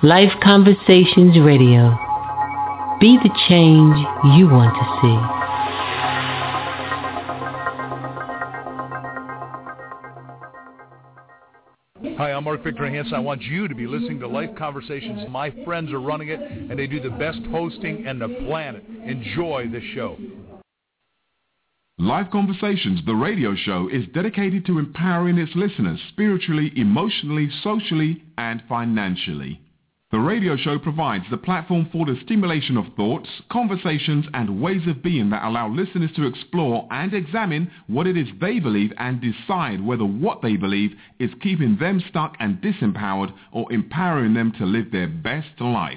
Life Conversations Radio. Be the change you want to see. Hi, I'm Mark Victor Hansen. I want you to be listening to Life Conversations. My friends are running it, and they do the best hosting in the planet. Enjoy the show. Life Conversations, the radio show, is dedicated to empowering its listeners spiritually, emotionally, socially, and financially. The radio show provides the platform for the stimulation of thoughts, conversations, and ways of being that allow listeners to explore and examine what it is they believe and decide whether what they believe is keeping them stuck and disempowered or empowering them to live their best life.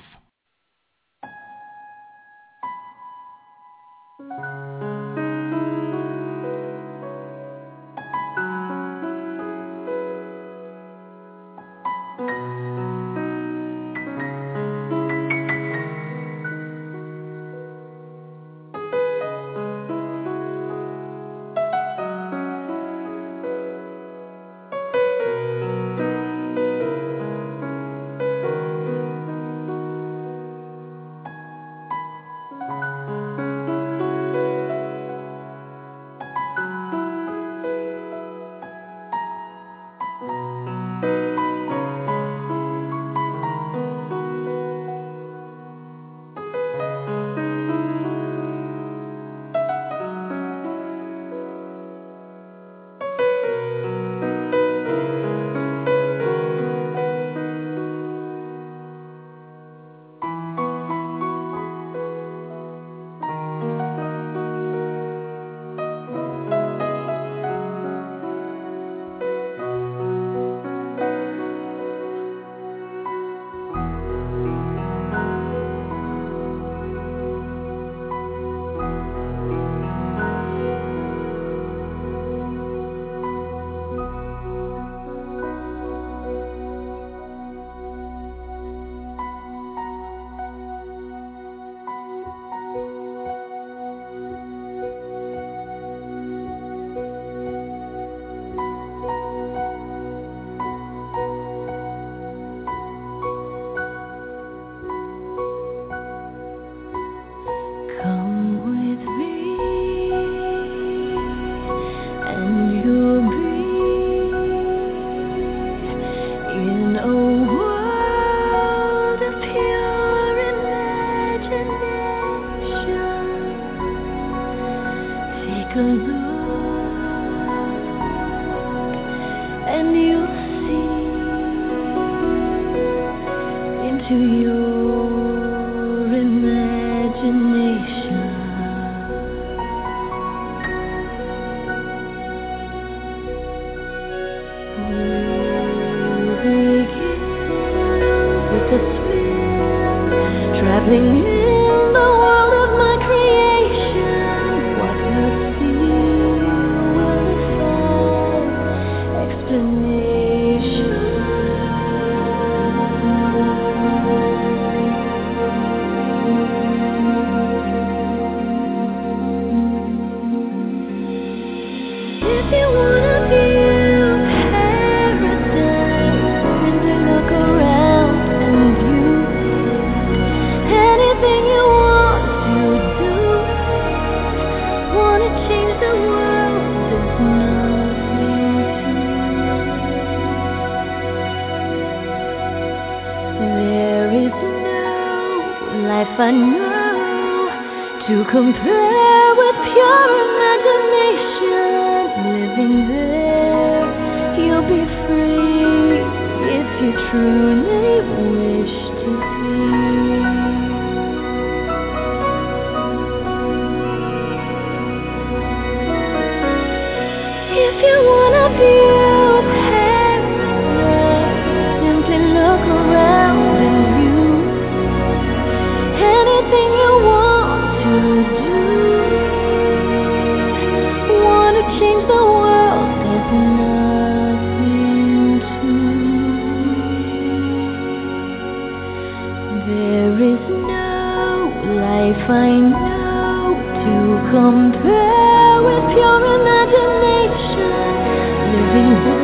Compare with pure imagination. Living there, you'll be free if you truly wish to be. If you wanna build paradise, simply look around and you. Anything you want to do. Change the world, there's nothing to. There is no life I know to compare with pure imagination. Living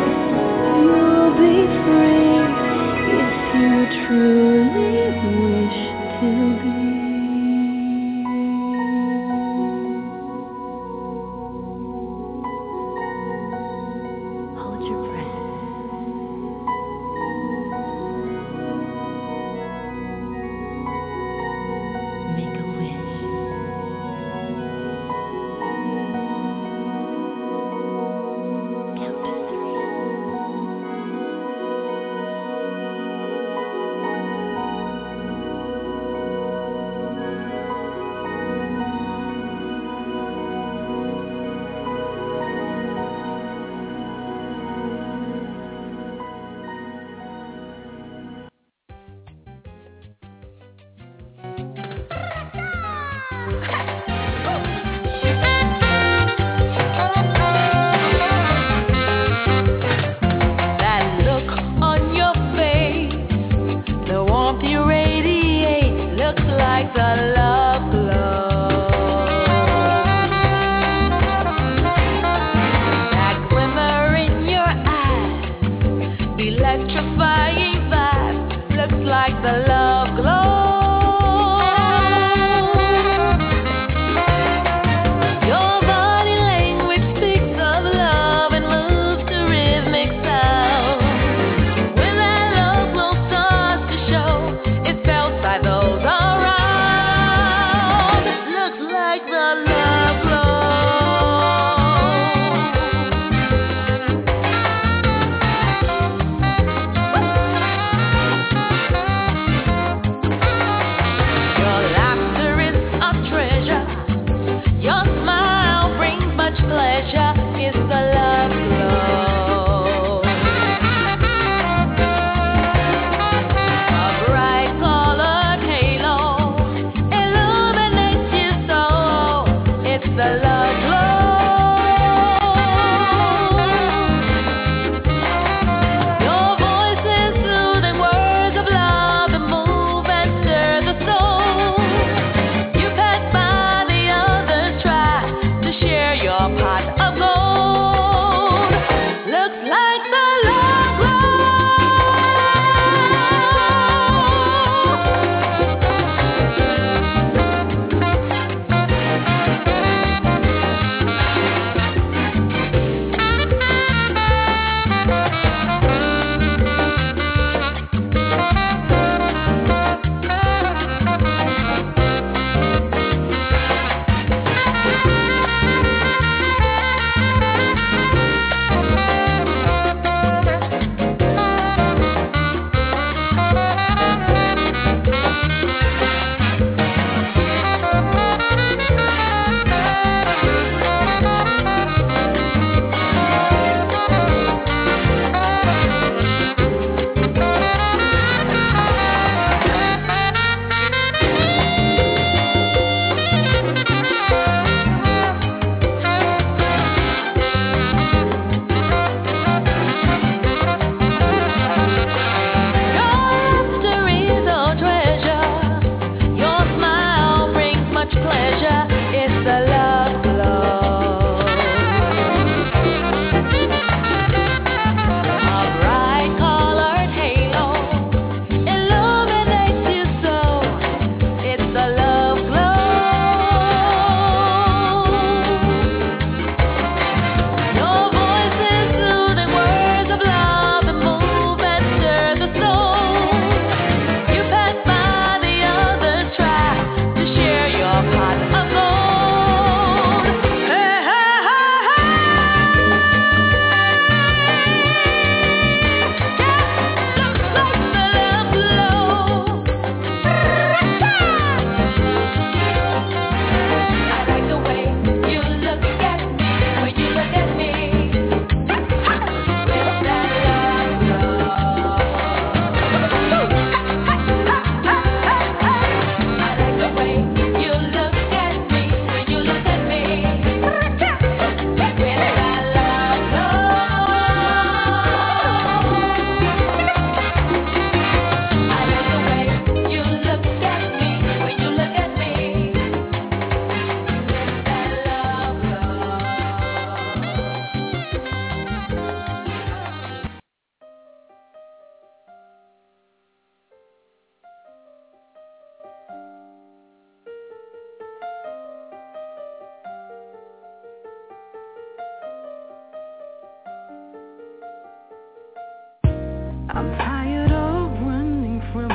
I'm tired of running from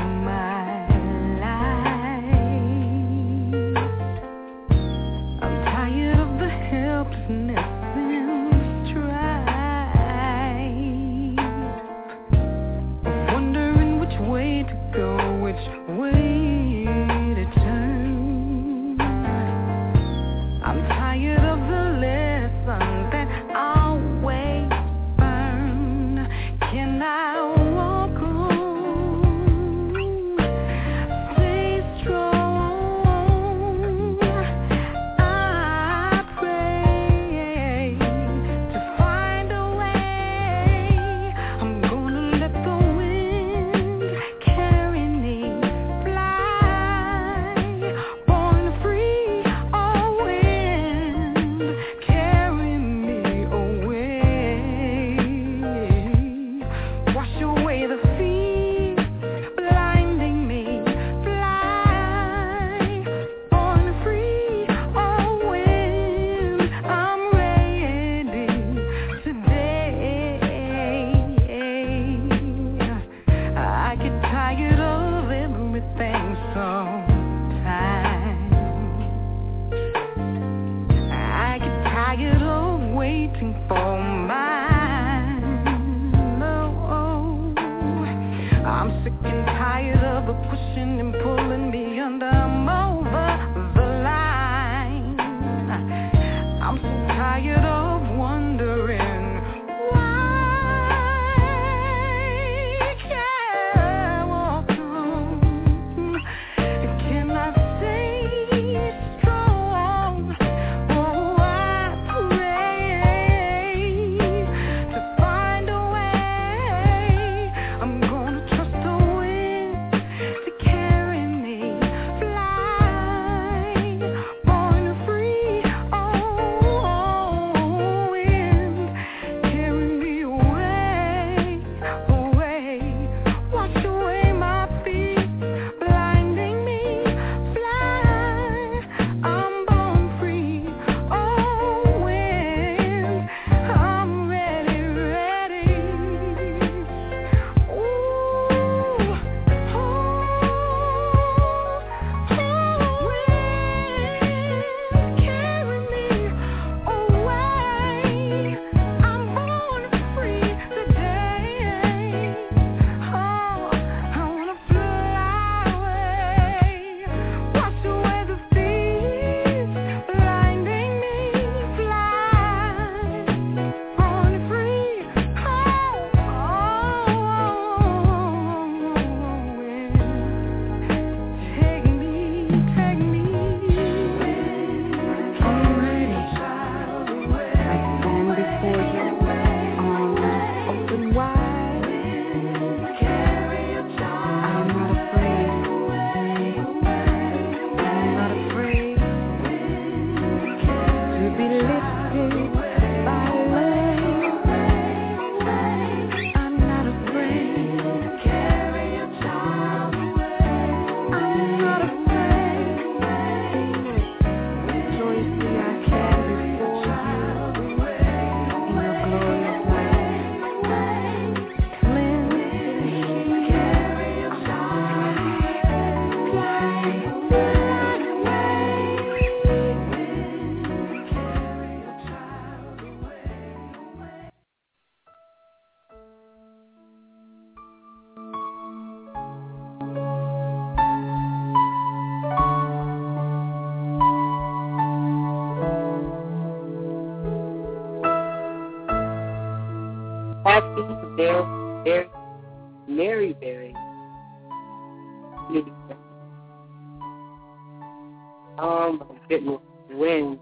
my life. I'm tired of the helplessness and strife. Wondering which way to go, which way to turn. I'm tired of the lessons that always burn. Can I walk Happy Mary Berry. Oh my goodness, when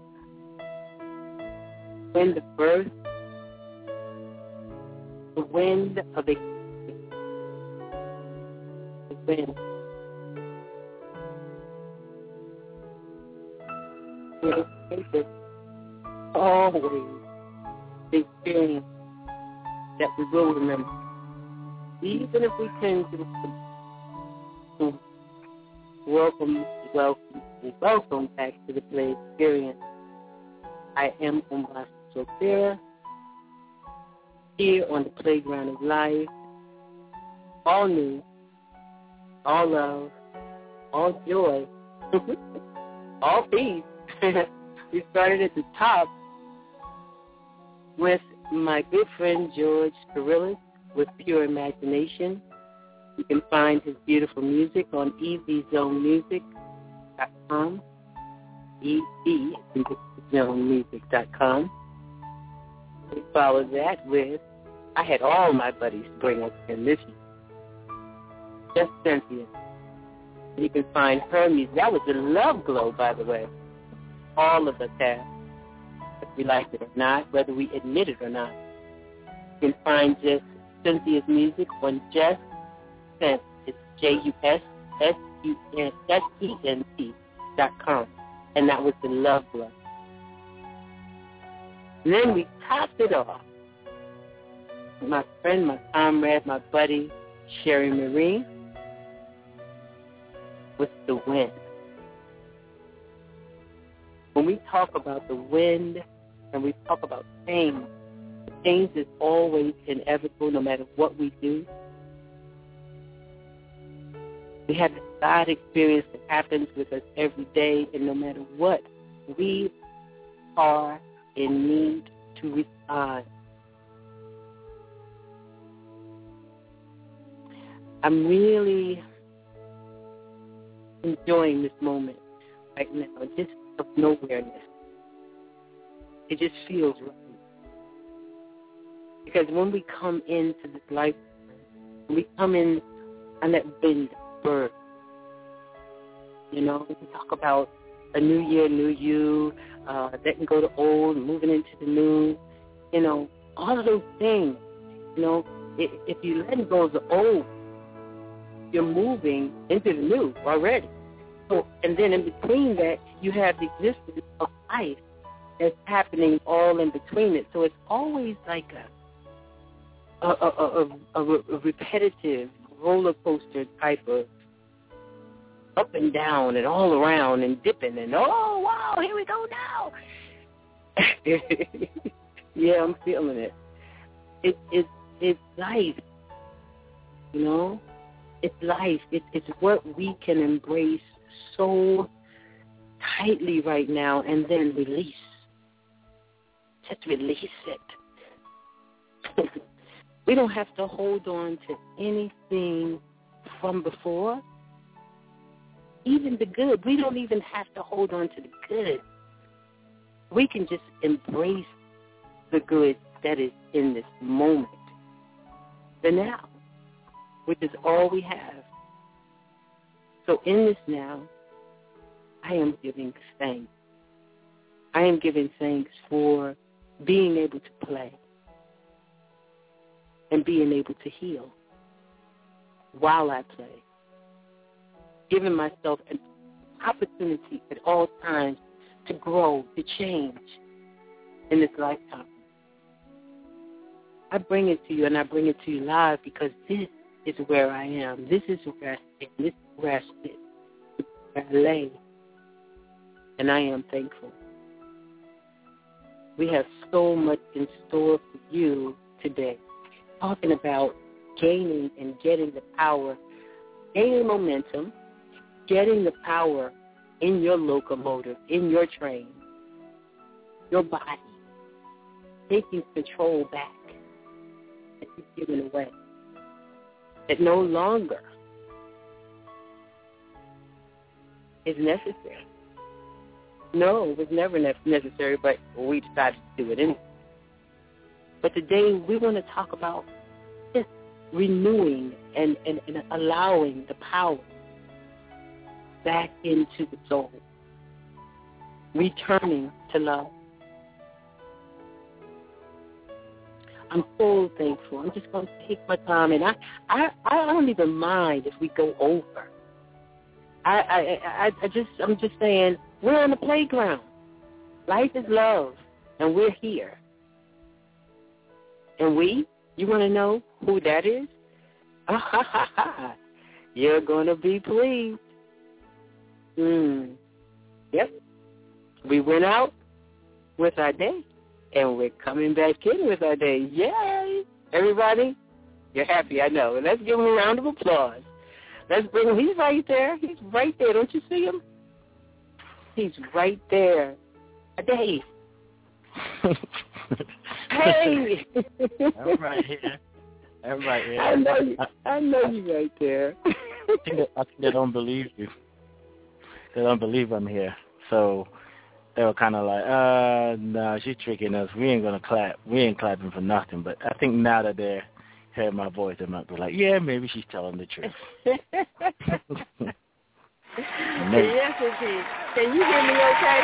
the birth, the wind of the wind. Always the experience that we will remember. Even if we tend to welcome back to the play experience. I am Umbasa Sopera, here on the playground of life. All new, all love, all joy, all peace. We started at the top with my good friend George Perillis with Pure Imagination. You can find his beautiful music on EZZonemusic.com, EZZonemusic.com. We followed that with, I had all my buddies bring us in this year. Just Cynthia. You can find her music. That was the Love Glow, by the way. All of us have, whether we like it or not, whether we admit it or not. You can find just Cynthia's music on Just Sent. It's JUSSENT.com. And that was the Love Glow. And then we topped it off. My friend, my comrade, my buddy, Sherry Marie, with The Wind. When we talk about the wind and we talk about change is always inevitable no matter what we do. We have the God experience that happens with us every day, and no matter what, we are in need to respond. I'm really enjoying this moment right now, just of nowhereness. It just feels right. Because when we come into this life, when we come in on that wind birth, we talk about a new year, new you, letting go to old, moving into the new, all of those things. If you let go of the old, you're moving into the new already. So, and then in between that, you have the existence of life that's happening all in between it. So it's always like a repetitive roller coaster type of up and down and all around and dipping and, oh, wow, here we go now. Yeah, I'm feeling it. It's life, It's life. It's what we can embrace so tightly right now and then release. Just release it. We don't have to hold on to anything from before. Even the good. We don't even have to hold on to the good. We can just embrace the good that is in this moment. The now, which is all we have. So in this now, I am giving thanks. I am giving thanks for being able to play and being able to heal while I play. Giving myself an opportunity at all times to grow, to change in this lifetime. I bring it to you, and I bring it to you live because this is where I am. This is where I stand. This is where I sit. This is where I lay. And I am thankful. We have so much in store for you today. Talking about gaining and getting the power, gaining momentum, getting the power in your locomotive, in your train, your body, taking control back that you've given away, that no longer is necessary. No, it was never necessary, but we decided to do it anyway. But today we want to talk about just renewing and allowing the power back into the soul, returning to love. I'm so thankful. I'm just going to take my time, and I don't even mind if we go over. I'm just saying, we're on the playground. Life is love, and we're here. And you want to know who that is? You're going to be pleased. Yep. We went out with our day, and we're coming back in with our day. Yay! Everybody, you're happy, I know. Let's give him a round of applause. Let's bring him. He's right there. He's right there. Don't you see him? He's right there. Dave. Hey! I'm right here. I know you right there. I think they don't believe you. They don't believe I'm here. So they were kind of like, no, she's tricking us. We ain't going to clap. We ain't clapping for nothing. But I think now that they're hearing my voice, they might be like, yeah, maybe she's telling the truth. Yes, indeed. Can you hear me okay?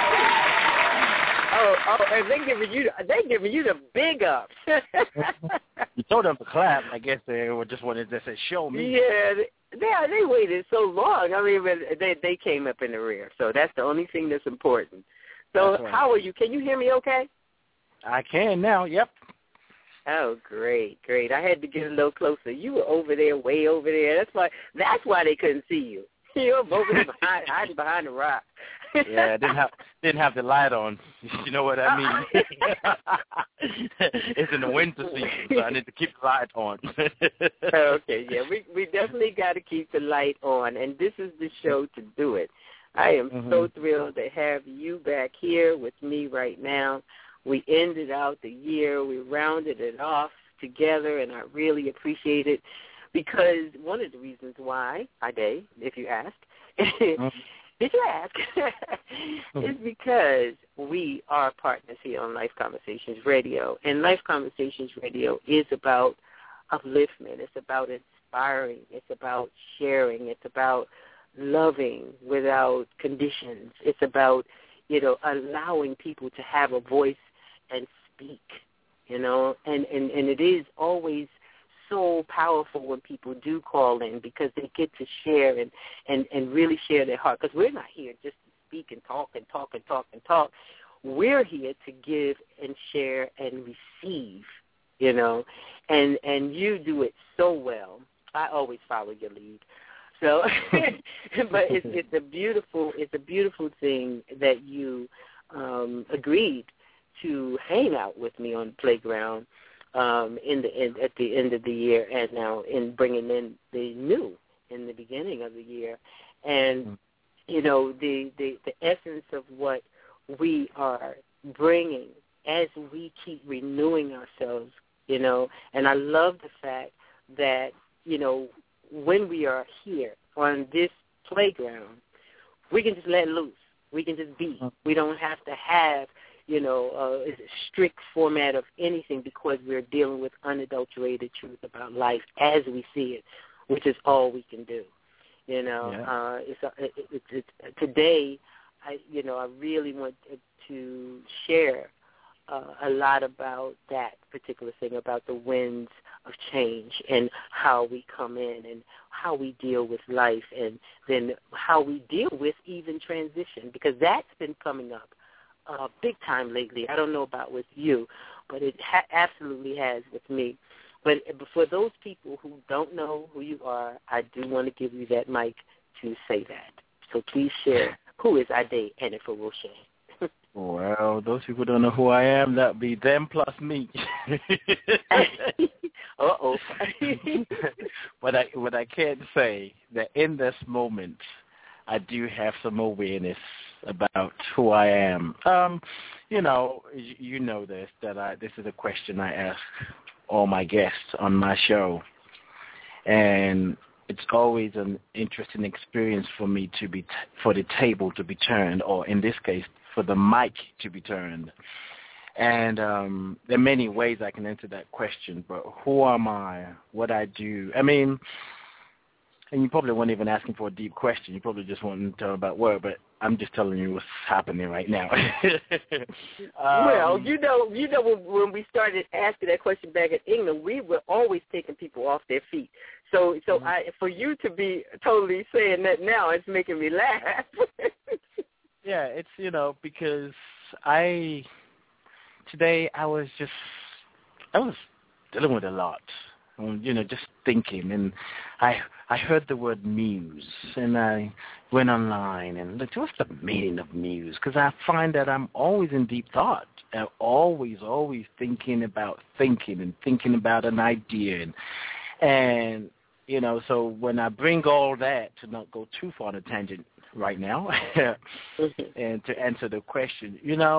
Oh, they giving you the big up. You told them to clap. I guess they were just wanted to say, show me. Yeah, they waited so long. I mean, they came up in the rear, so that's the only thing that's important. So right. How are you? Can you hear me okay? I can now, yep. Oh, great. I had to get a little closer. You were over there, way over there. That's why they couldn't see you. You were over there hiding behind the rock. Yeah, I didn't have the light on. You know what I mean? It's in the winter season, so I need to keep the light on. Okay, yeah, we definitely got to keep the light on, and this is the show to do it. I am so thrilled to have you back here with me right now. We ended out the year. We rounded it off together, and I really appreciate it because one of the reasons why, Ade, if you ask, did you ask, is because we are partners here on Life Conversations Radio, and Life Conversations Radio is about upliftment. It's about inspiring. It's about sharing. It's about loving without conditions. It's about, allowing people to have a voice and speak, and it is always so powerful when people do call in because they get to share and really share their heart, because we're not here just to speak and talk and talk and talk and talk. We're here to give and share and receive, and you do it so well. I always follow your lead. So, but it's a beautiful thing that you agreed to hang out with me on the playground at the end of the year, and now in bringing in the new in the beginning of the year, and the essence of what we are bringing as we keep renewing ourselves, and I love the fact that when we are here on this playground, we can just let loose. We can just be. We don't have to have, a strict format of anything because we're dealing with unadulterated truth about life as we see it, which is all we can do. Today, I really want to share a lot about that particular thing, about the winds of change and how we come in and how we deal with life, and then how we deal with even transition, because that's been coming up big time lately. I don't know about with you, but it absolutely has with me. But for those people who don't know who you are, I do want to give you that mic to say that. So please share, who is Ade Enifa Roche? Well, those people don't know who I am. That would be them plus me. Uh-oh. What I can say that in this moment, I do have some awareness about who I am. You know this, that this is a question I ask all my guests on my show. And it's always an interesting experience for me for the table to be turned, or in this case, for the mic to be turned. And there are many ways I can answer that question, but who am I, what I do? I mean, and you probably weren't even asking for a deep question. You probably just wanted to know about work, but I'm just telling you what's happening right now. Well, you know, when we started asking that question back in England, we were always taking people off their feet. So for you to be totally saying that now, it's making me laugh. Yeah, it's, because today I was dealing with a lot, just thinking, and I heard the word muse, and I went online and looked, what's the meaning of muse? Because I find that I'm always in deep thought, I'm always thinking about an idea, and so when I bring all that, to not go too far on a tangent right now, and to answer the question,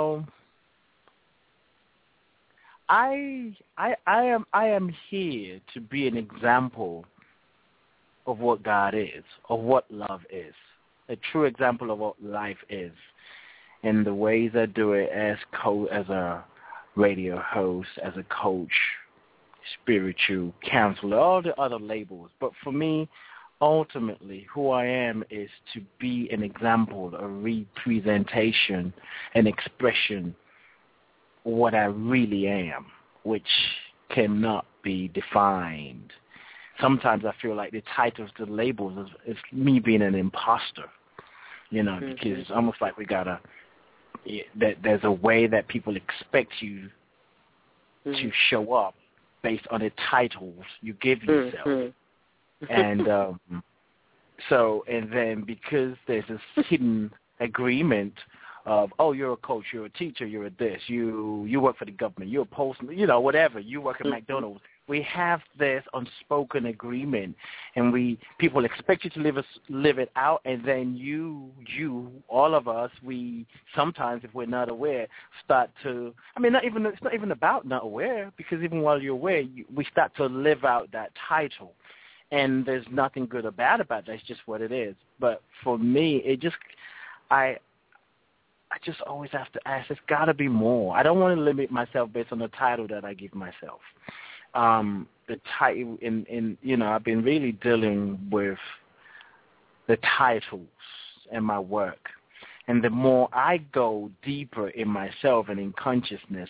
I am here to be an example of what God is, of what love is, a true example of what life is, and the ways I do it as a radio host, as a coach, spiritual counselor, all the other labels. But for me, ultimately, who I am is to be an example, a representation, an expression of what I really am, which cannot be defined. Sometimes I feel like the titles, the labels, is me being an imposter, because it's almost like there's a way that people expect you to show up based on the titles you give yourself. And and then because there's this hidden agreement of, you're a coach, you're a teacher, you're a this, you work for the government, you're a postman, whatever, you work at McDonald's. We have this unspoken agreement, and people expect you to live it out, and then you, all of us, we sometimes, if we're not aware, start to. It's not even about not aware, because even while you're aware, we start to live out that title, and there's nothing good or bad about that. It's just what it is. But for me, I just always have to ask, there's got to be more. I don't want to limit myself based on the title that I give myself. The title, I've been really dealing with the titles in my work. And the more I go deeper in myself and in consciousness,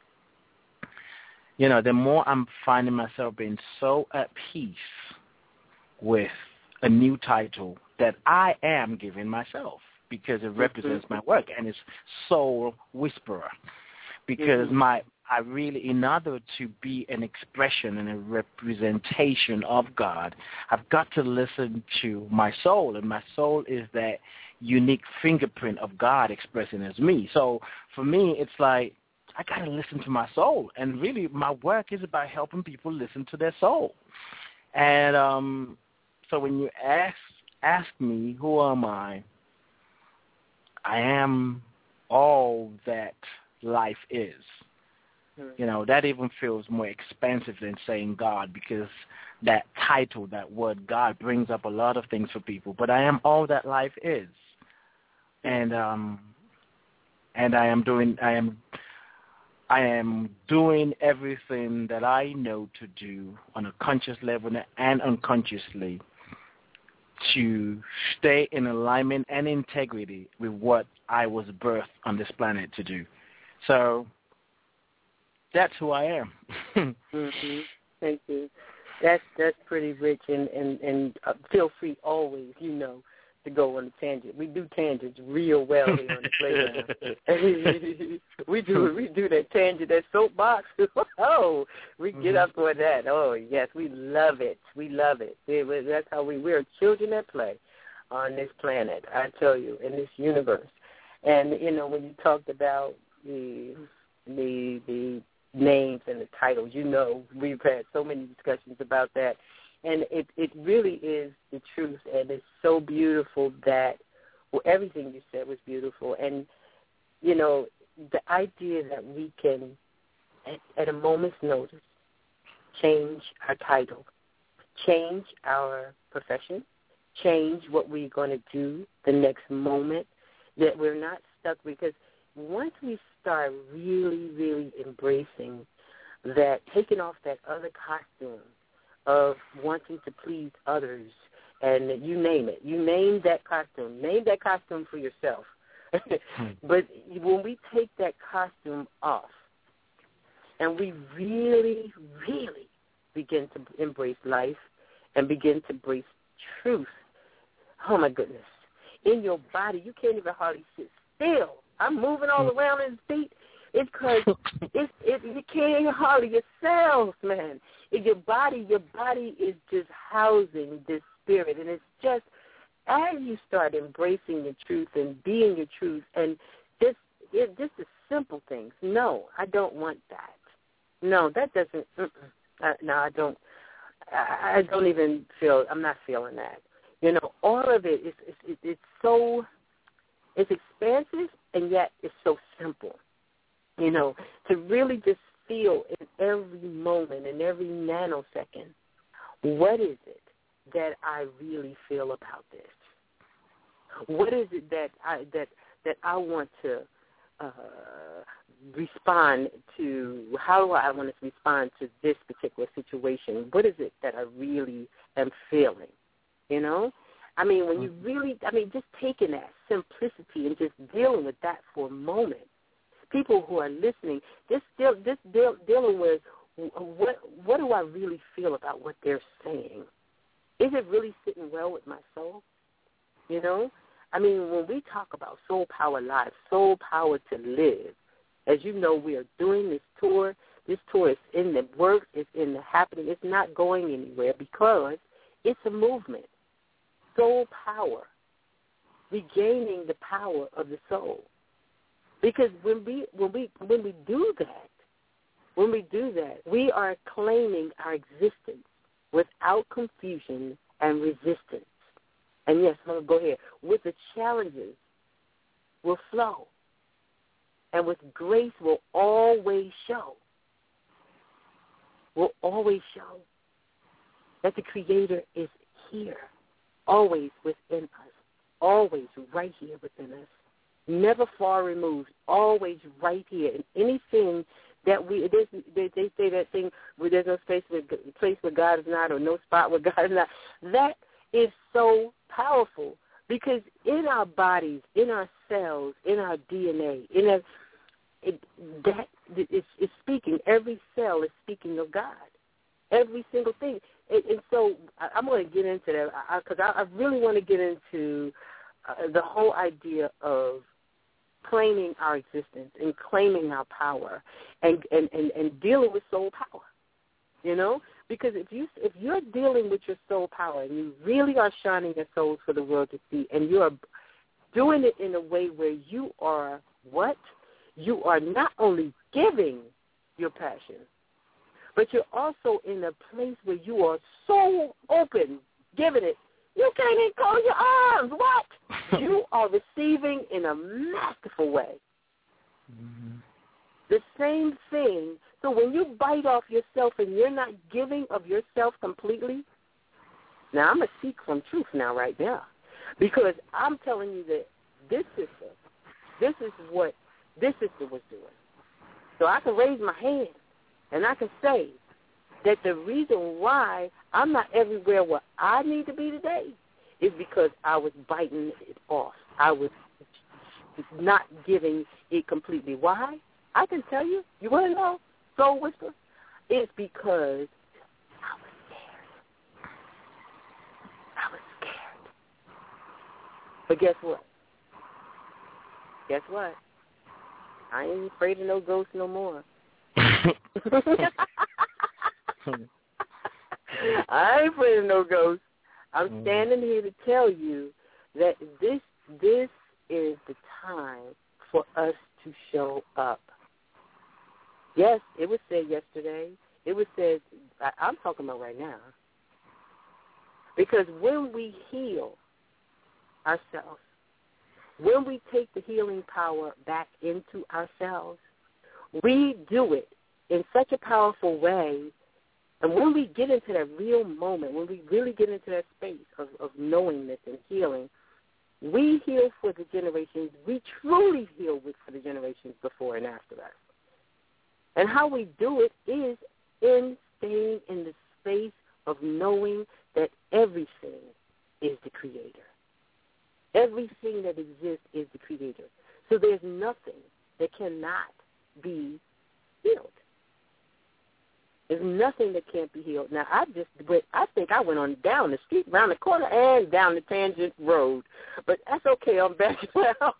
the more I'm finding myself being so at peace with a new title that I am giving myself, because it represents my work, and it's Soul Whisperer. Because I really, in order to be an expression and a representation of God, I've got to listen to my soul, and my soul is that unique fingerprint of God expressing as me. So for me, it's like I got to listen to my soul, and really my work is about helping people listen to their soul. And so when you ask me, who am I am all that life is. That even feels more expansive than saying God, because that title, that word God, brings up a lot of things for people. But I am all that life is, and I am doing everything that I know to do on a conscious level and unconsciously to stay in alignment and integrity with what I was birthed on this planet to do. So that's who I am. Thank you. That's pretty rich, and feel free always, to go on a tangent. We do tangents real well here on the playground. we do that tangent, that soapbox. We get up for that. Oh yes, we love it. We love it. That's how we're children that play on this planet. I tell you, in this universe. And when you talked about the names and the titles, we've had so many discussions about that. And it really is the truth, and it's so beautiful that everything you said was beautiful. And, the idea that we can, at a moment's notice, change our title, change our profession, change what we're going to do the next moment, that we're not stuck, because once we start really, really embracing that, taking off that other costume of wanting to please others, and you name it. You name that costume. Name that costume for yourself. But when we take that costume off and we really, really begin to embrace life and begin to embrace truth, oh, my goodness, in your body, you can't even hardly sit still. I'm moving all around in the seat. It's because you can't even hardly your cells, man. Your body is just housing this spirit, and it's just as you start embracing your truth and being your truth, and just the simple things. No, I don't want that. No, that doesn't. No, I don't. I don't even feel. I'm not feeling that. You know, all of it is. It's so. It's expansive, and yet it's so simple. You know, to really just feel in every moment, in every nanosecond, what is it that I really feel about this? What is it that I want to respond to? How do I want to respond to this particular situation? What is it that I really am feeling? You know? I mean, when you really, just taking that simplicity and just dealing with that for a moment. People who are listening, just dealing with what do I really feel about what they're saying? Is it really sitting well with my soul? You know? I mean, when we talk about Soul Power Live, Soul Power to Live, as you know, we are doing this tour. This tour is in the works, it's in the happening. It's not going anywhere because it's a movement. Soul Power, regaining the power of the soul. Because when we do that, we are claiming our existence without confusion and resistance. And yes, I'm going to go here. With the challenges will flow. And with grace will always show. Will always show that the Creator is here, always within us, always right here within us. Never far removed, always right here. And anything that they say that thing where there's no place where God is not, or no spot where God is not. That is so powerful because in our bodies, in our cells, in our DNA, it's speaking. Every cell is speaking of God. Every single thing. And so I'm going to get into that because I really want to get into the whole idea of claiming our existence and claiming our power and dealing with soul power, you know? Because if you're dealing with your soul power and you really are shining your souls for the world to see and you are doing it in a way where you are what? You are not only giving your passion, but you're also in a place where you are so open, giving it. You can't even close your arms. What? You are receiving in a masterful way. Mm-hmm. The same thing. So when you bite off yourself and you're not giving of yourself completely, now I'm going to speak from truth now right now because I'm telling you that this is what this sister was doing. So I can raise my hand and I can say that the reason why I'm not everywhere where I need to be today is because I was biting it off. I was not giving it completely. Why? I can tell you. You want to know? Soul Whisper? It's because I was scared. I was scared. But guess what? Guess what? I ain't afraid of no ghosts no more. I ain't afraid of no ghosts. I'm standing here to tell you that this is the time for us to show up. Yes, it was said yesterday. It was said, I'm talking about right now. Because when we heal ourselves, when we take the healing power back into ourselves, we do it in such a powerful way. And when we get into that real moment, when we really get into that space of knowingness and healing, We heal for the generations. We truly heal for the generations before and after us. And how we do it is in staying in the space of knowing that everything is the Creator. Everything that exists is the Creator. So there's nothing that cannot be healed. There's nothing that can't be healed. Now, I think I went on down the street, around the corner, and down the tangent road. But that's okay. I'm back now.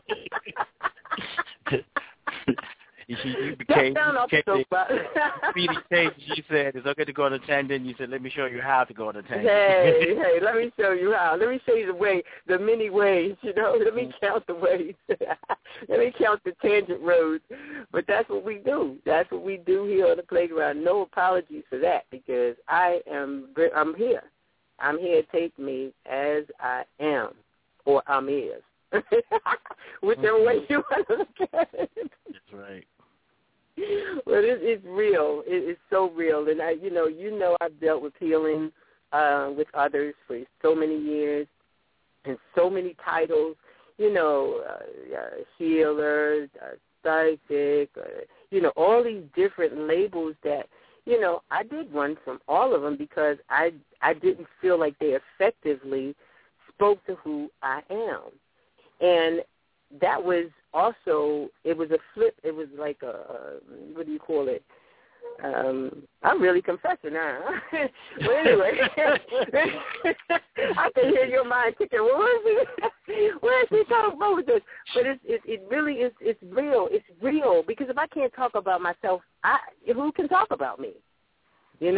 You became Speedy Change. You said it's okay to go on a tangent. You said, let me show you how to go on a tangent. Hey, let me show you how. Let me show you the way, the many ways, Let me count the ways. Let me count the tangent roads. But that's what we do. That's what we do here on the playground. No apologies for that because I'm here. I'm here. Take me as I am, or I'm is. Whichever way you want to look at it. That's right. But it's real. It's so real. And I've dealt with healing with others for so many years and so many titles. Healer, psychic, all these different labels that, I did run from all of them because I didn't feel like they effectively spoke to who I am. And that was also, it was a flip. It was like what do you call it? I'm really confessing now. Well, anyway, I can hear your mind ticking. Well, where is he talking about with this? But it really is. It's real. It's real because if I can't talk about myself, who can talk about me? And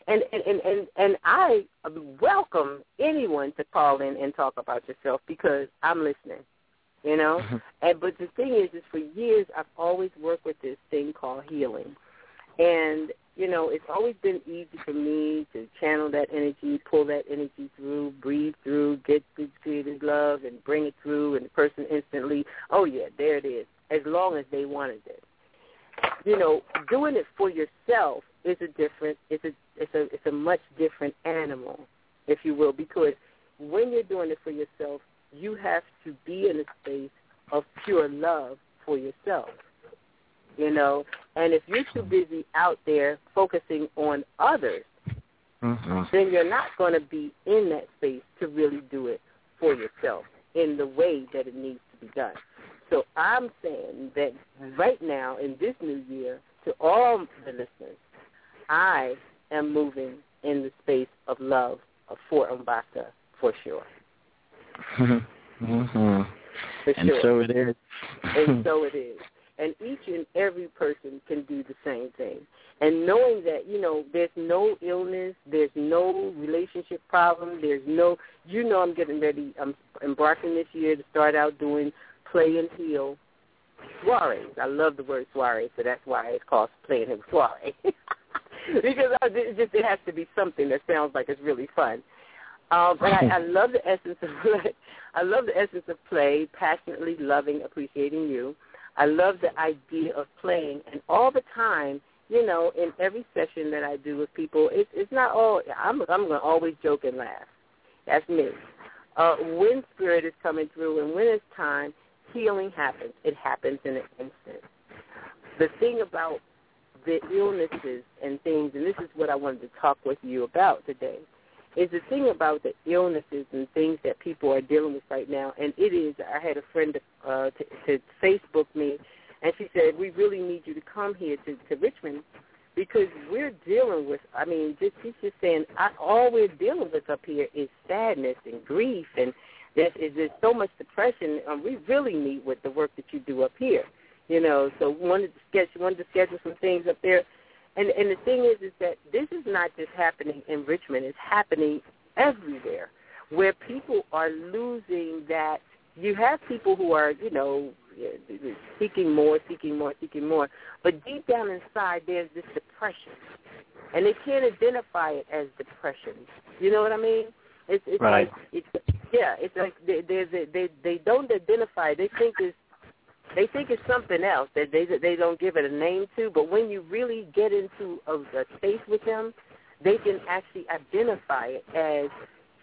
I welcome anyone to call in and talk about yourself because I'm listening. But the thing is for years I've always worked with this thing called healing. And, it's always been easy for me to channel that energy, pull that energy through, breathe through, get the Creator's love and bring it through, and the person instantly, oh, yeah, there it is, as long as they wanted it. Doing it for yourself is it's a much different animal, if you will, because when you're doing it for yourself, you have to be in a space of pure love for yourself, And if you're too busy out there focusing on others, then you're not going to be in that space to really do it for yourself in the way that it needs to be done. So I'm saying that right now in this new year, to all the listeners, I am moving in the space of love for Umbasa for sure. And so it is. And so it is. And each and every person can do the same thing. And knowing that, there's no illness, there's no relationship problem, there's no, I'm getting ready, I'm embarking this year to start out doing play and heal soirees. I love the word soiree, so that's why it's called play and heal soiree. Because it has to be something that sounds like it's really fun. But I love the essence of play, passionately loving, appreciating you. I love the idea of playing, and all the time, in every session that I do with people, it's not all. I'm going to always joke and laugh. That's me. When spirit is coming through, and when it's time, healing happens. It happens in an instant. The thing about the illnesses and things, and this is what I wanted to talk with you about today, is the thing about the illnesses and things that people are dealing with right now. And it is, I had a friend to Facebook me, and she said, we really need you to come here to Richmond because we're dealing with, she's just saying, all we're dealing with up here is sadness and grief, and there's so much depression. We really need with the work that you do up here. So wanted to schedule some things up there. And the thing is that this is not just happening in Richmond. It's happening everywhere where people are losing that. You have people who are, seeking more. But deep down inside, there's this depression. And they can't identify it as depression. You know what I mean? It's right. It's like they don't identify it. They think it's something else that they don't give it a name to, but when you really get into a space with them, they can actually identify it as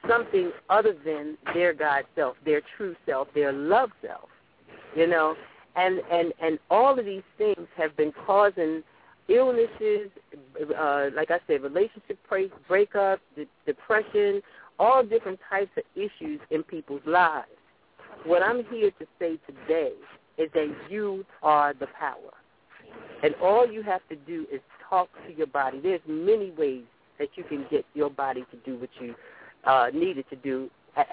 something other than their God self, their true self, their love self, you know. And all of these things have been causing illnesses, like I said, relationship breakups, depression, all different types of issues in people's lives. What I'm here to say today is that you are the power. And all you have to do is talk to your body. There's many ways that you can get your body to do what you need it to do,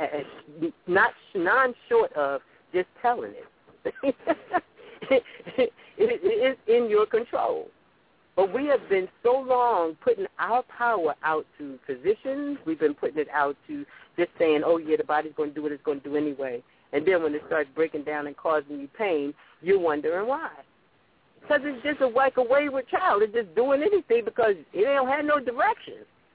non-short of just telling it. It is in your control. But we have been so long putting our power out to physicians. We've been putting it out to just saying, oh, yeah, the body's going to do what it's going to do anyway. And then when it starts breaking down and causing you pain, you're wondering why. Because it's just like a wayward child. It's just doing anything because it don't have no direction.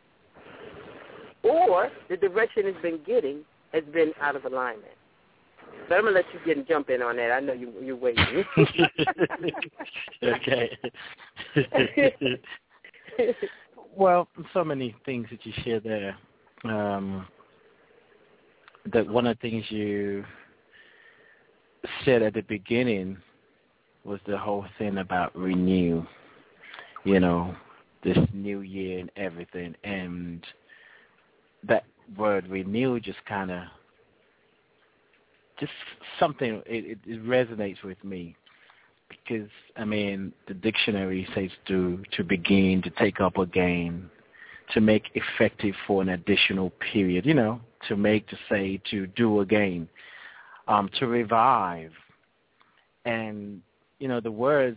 Or the direction it's been getting has been out of alignment. But I'm going to let you jump in on that. I know you're waiting. Okay. Well, so many things that you share there. That one of the things you said at the beginning was the whole thing about renew, you know, this new year and everything. And that word renew just kind of, just something, it resonates with me because, I mean, the dictionary says to begin, to take up again, to make effective for an additional period, you know, to make, to say, to do again, to revive. And, you know, the words,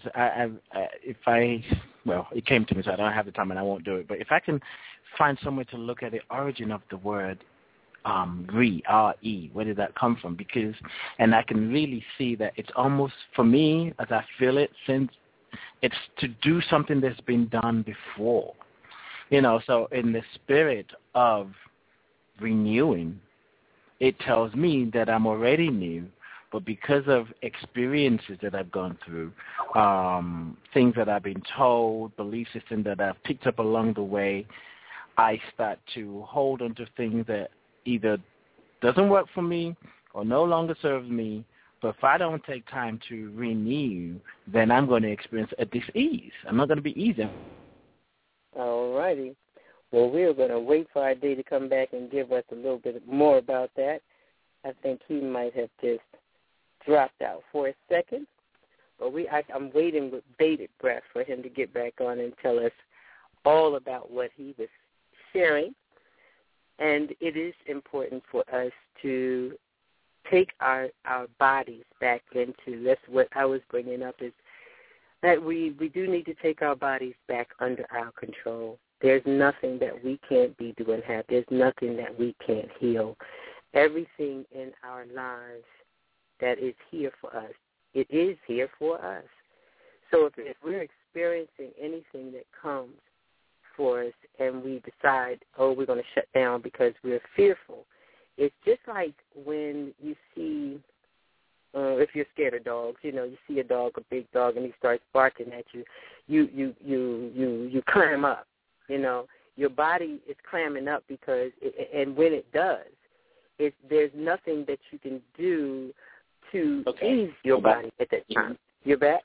it came to me, so I don't have the time and I won't do it, but if I can find somewhere to look at the origin of the word, R-E, where did that come from? Because, and I can really see that it's almost, for me, as I feel it, since it's to do something that's been done before. You know, so in the spirit of renewing, it tells me that I'm already new, but because of experiences that I've gone through, things that I've been told, belief systems that I've picked up along the way, I start to hold on to things that either doesn't work for me or no longer serves me. But if I don't take time to renew, then I'm going to experience a dis-ease. I'm not going to be easy. All righty. Well, we're going to wait for our day to come back and give us a little bit more about that. I think he might have just dropped out for a second. But I'm waiting with bated breath for him to get back on and tell us all about what he was sharing. And it is important for us to take our bodies back into, that's what I was bringing up, is that we do need to take our bodies back under our control. There's nothing that we can't be doing have. There's nothing that we can't heal. Everything in our lives that is here for us, it is here for us. So if we're experiencing anything that comes for us and we decide, we're going to shut down because we're fearful, it's just like when you see, if you're scared of dogs, you know, you see a dog, a big dog, and he starts barking at you, you clam up, you know. Your body is clamming up because, and when it does, there's nothing that you can do to ease your body at that time. You're back?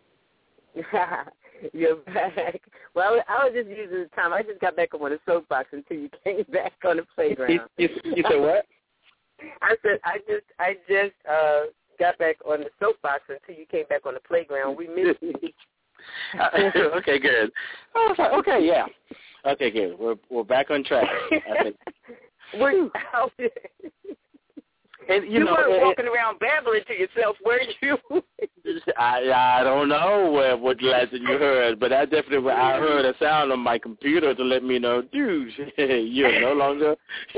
You're back. Well, I was just using the time. I just got back on the soapbox until you came back on the playground. You said what? I said I just got back on the soapbox until you came back on the playground. We missed you. Okay, good. I was like, okay, yeah. Okay, good. We're back on track. We're out there. And, you weren't walking around babbling to yourself, were you? I don't know what lesson you heard, but I heard a sound on my computer to let me know, dude, you are no longer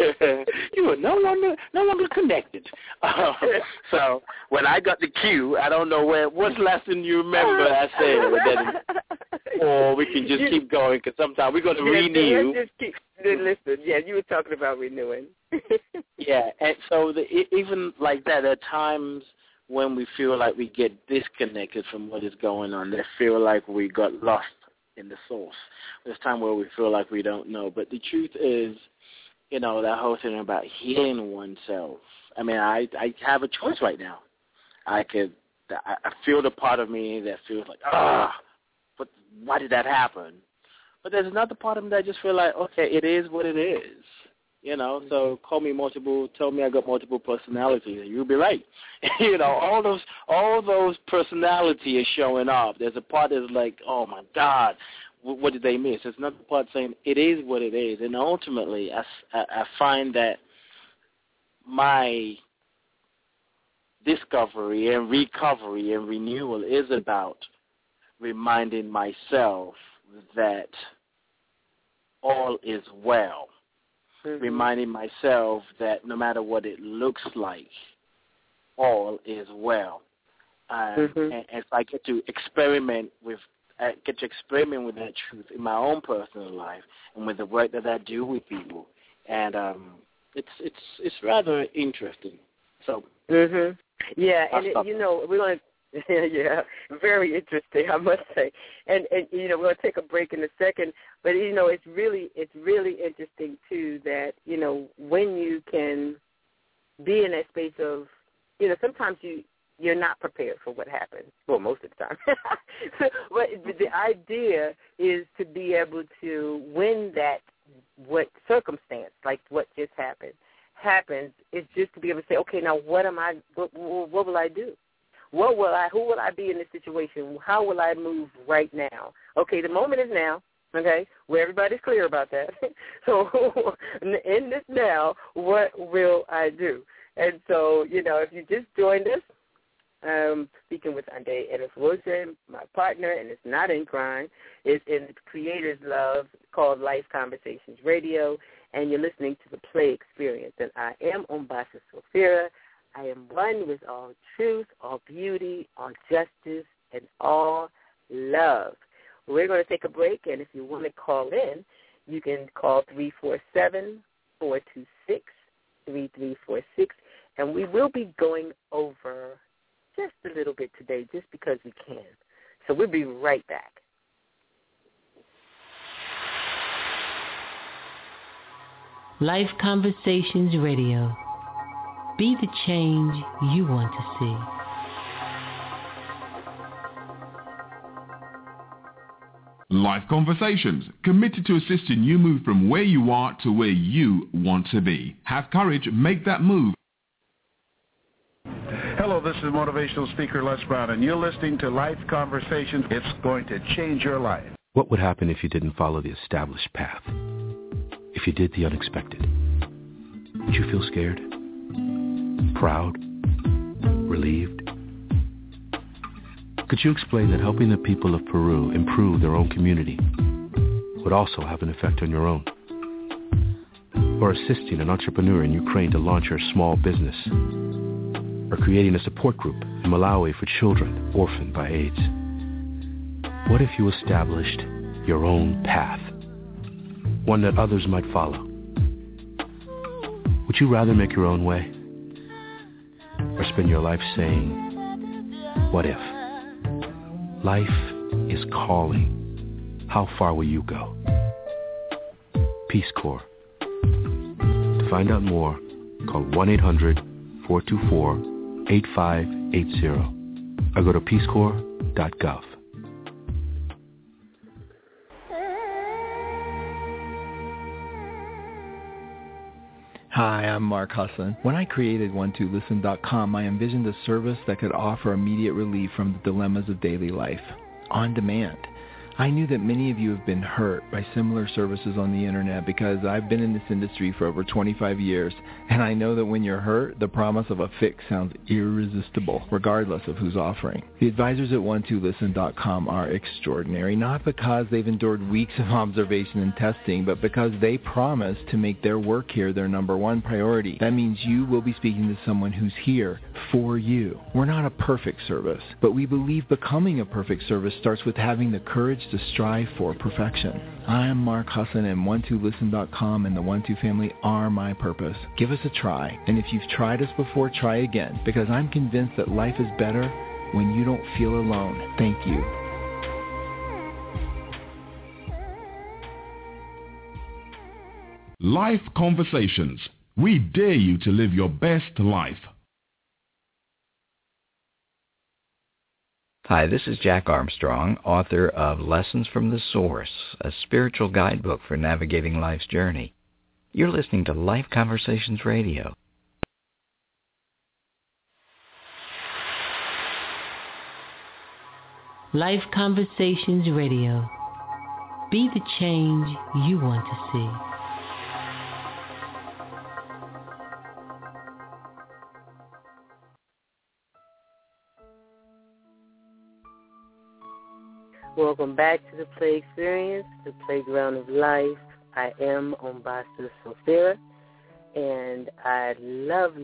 connected. So when I got the cue, I don't know what lesson you remember I said, or we can just keep going because sometimes we're going to renew. Let's just listen. Yeah, you were talking about renewing. Yeah, and so even like that, there are times when we feel like we get disconnected from what is going on. They feel like we got lost in the source. There's time where we feel like we don't know. But the truth is that whole thing about healing oneself. I mean, I have a choice right now. I feel the part of me that feels like, but why did that happen? But there's another part of me that just feel like, okay, it is what it is. So call me multiple, tell me I got multiple personalities, and you'll be right. All those personalities showing up. There's a part that's like, oh my God, what did they miss? There's another part saying it is what it is, and ultimately, I find that my discovery and recovery and renewal is about reminding myself that all is well. Reminding myself that no matter what it looks like, all is well. And if I get to experiment with that truth in my own personal life and with the work that I do with people, and it's rather interesting. So yeah, and we're going to. Yeah, very interesting, I must say. And we're going to take a break in a second, but it's really interesting too that when you can be in that space of sometimes you're not prepared for what happens. Well, most of the time. But the idea is to be able to, when what circumstance, like what just happens, is just to be able to say, okay, now what will I do? Who will I be in this situation? How will I move right now? Okay, the moment is now, okay, where everybody's clear about that. So in this now, what will I do? And so, if you just joined us, speaking with Ande Ennis-Wilson, my partner, and it's not in crime. It's in the Creator's Love, called Life Conversations Radio, and you're listening to the Play Experience. And I am Umbasa Sophia. I am one with all truth, all beauty, all justice, and all love. We're going to take a break, and if you want to call in, you can call 347-426-3346, and we will be going over just a little bit today, just because we can. So we'll be right back. Life Conversations Radio. Be the change you want to see. Life Conversations, committed to assisting you move from where you are to where you want to be. Have courage, make that move. Hello, this is motivational speaker Les Brown, and you're listening to Life Conversations. It's going to change your life. What would happen if you didn't follow the established path? If you did the unexpected? Would you feel scared? Proud? Relieved? Could you explain that helping the people of Peru improve their own community would also have an effect on your own? Or assisting an entrepreneur in Ukraine to launch her small business? Or creating a support group in Malawi for children orphaned by AIDS? What if you established your own path? One that others might follow? Would you rather make your own way? Or spend your life saying, what if? Life is calling. How far will you go? Peace Corps. To find out more, call 1-800-424-8580 or go to peacecorps.gov. Hi, I'm Mark Husson. When I created one2listen.com, I envisioned a service that could offer immediate relief from the dilemmas of daily life, on demand. I knew that many of you have been hurt by similar services on the internet because I've been in this industry for over 25 years, and I know that when you're hurt, the promise of a fix sounds irresistible, regardless of who's offering. The advisors at one2listen.com are extraordinary, not because they've endured weeks of observation and testing, but because they promise to make their work here their number one priority. That means you will be speaking to someone who's here for you. We're not a perfect service, but we believe becoming a perfect service starts with having the courage to strive for perfection. I'm Mark Husson, and one2listen.com and the One2 family are my purpose. Give us a try, and if you've tried us before, try again, because I'm convinced that life is better when you don't feel alone. Thank you. Life Conversations. We dare you to live your best life. Hi, this is Jack Armstrong, author of Lessons from the Source, a spiritual guidebook for navigating life's journey. You're listening to Life Conversations Radio. Life Conversations Radio. Be the change you want to see. Welcome back to the Play Experience, the playground of life. I am Ombasa Sofira, and I love